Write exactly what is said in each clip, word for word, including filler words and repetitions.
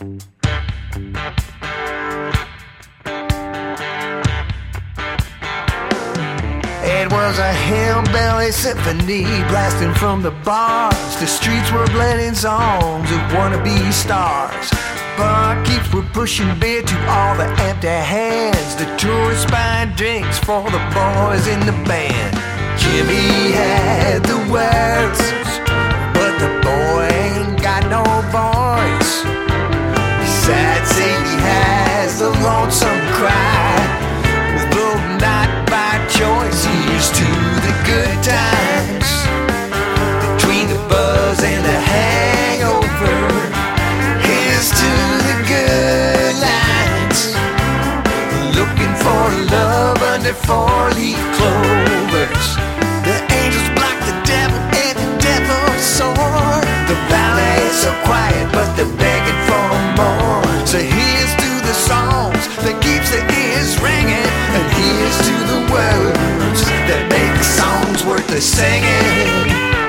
It was a hillbilly symphony blasting from the bars. The streets were blending songs of wannabe stars. Barkeeps were pushing beer to all the empty hands. The tourists buying drinks for the boys in the band. Jimmy had the words, but the boy ain't got no voice. Besides, say he has the lonesome cry, though not by choice. Here's to the good times, between the buzz and the hangover. Here's to the good lines, looking for love under four-leaf clovers. The angels block the devil and the devil's sword. The valley is so quiet, but they're begging for more. So here's to the songs that keeps the ears ringing, and here's to the words that make songs worth the singing.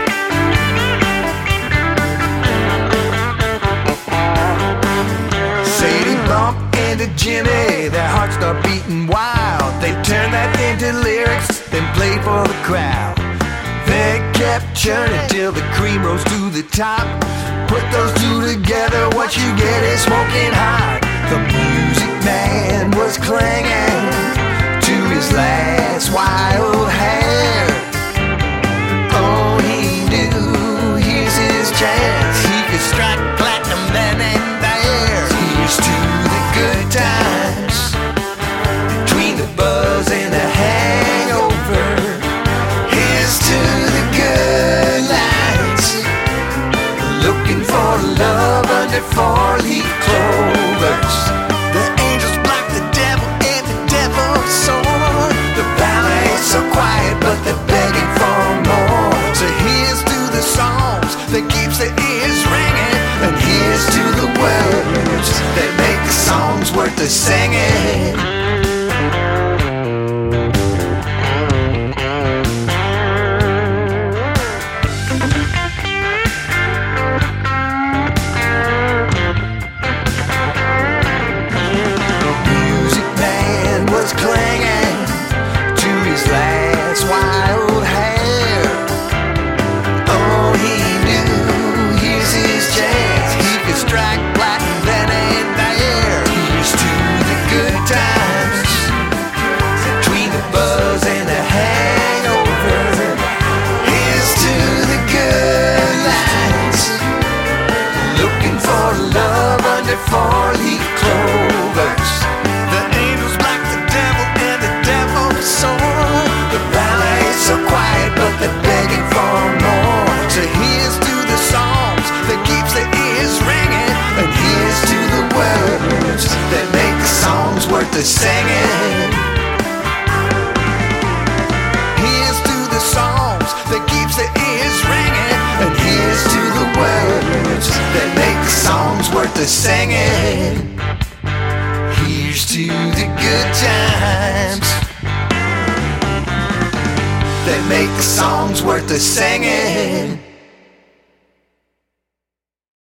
Sadie bumped into Jimmy, their hearts start beating wild. They turned that into lyrics, then played for the crowd. They kept churning till the cream rose to the top. Put those two together, what you get is smoking hot. The music man was clinging to his last wild hair. Oh, he knew here's his chance. He could strike platinum then and there. Here's to the good times, between the buzz and the hangover. Here's to the good lights, looking for love under four-leaf clovers. The angels block the devil and the devil's sword. The valley is so quiet, but they're begging for more. So here's to the songs that keeps the ears ringing, and here's to the words that make the songs worth the singing. Clinging to his last wild hair. Oh, he knew here's his chance. He could strike platinum then and there. Here's to the good times, between the buzz and the hangover. Here's to the good lights, looking for love under four-leaf clovers. The angels block the devil and the devil's sword. The valley is so quiet, but they're begging for more. So here's to the songs that keeps the ears ringing, and here's to the words that make the songs worth the singing. Here's to the songs that keeps the ears ringing, and here's to the words that make the songs worth the singing. Here's to the good times that make the songs worth the singing.